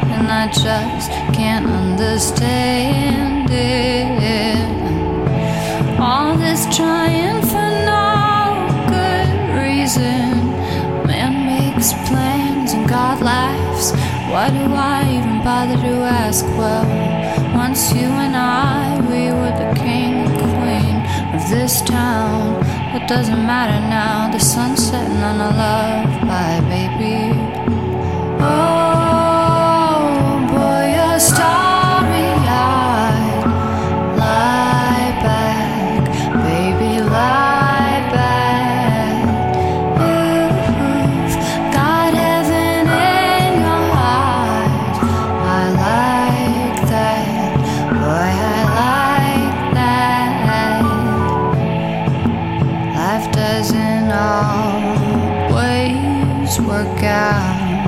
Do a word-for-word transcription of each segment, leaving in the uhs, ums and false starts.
and I just can't understand it. All this trying for no good reason. Man makes plans and God laughs. Why do I even bother to ask? Well, once you and I, we were the king and queen of this town. It doesn't matter now, the sun's setting on a love bye, baby. Oh, boy, you're starry-eyed. Lie back, baby, lie back. You've got heaven in your eyes. I like that, boy, I like that. Life doesn't always work out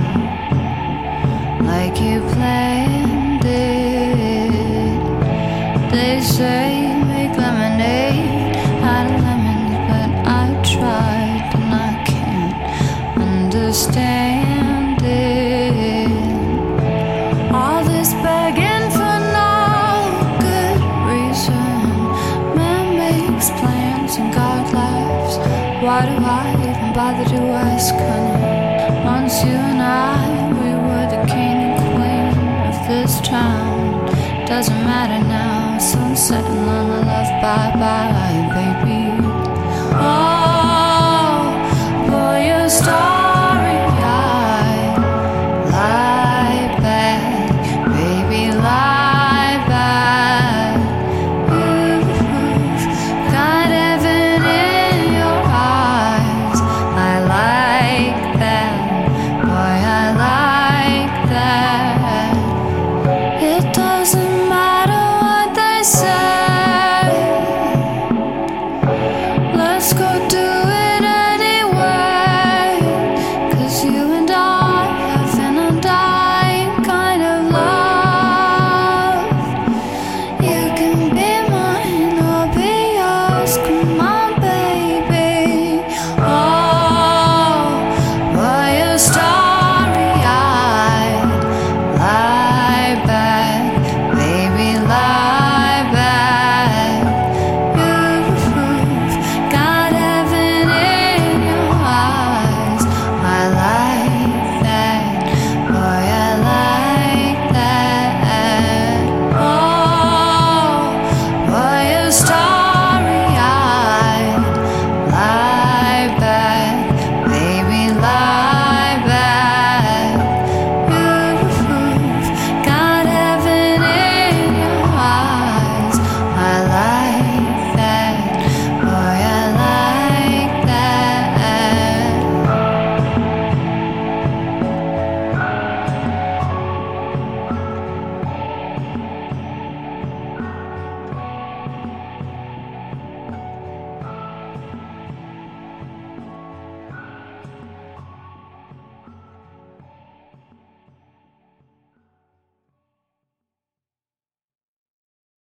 like you planned it. They say make lemonade out of lemons, but I tried and I can't understand it. All this begging for no good reason. Man makes plans and God laughs. Why do I even bother to ask, honey? Once you and I, we were the king and queen of this town. Doesn't matter now, sun's setting on a love bye-bye, baby. Oh, boy, you're starting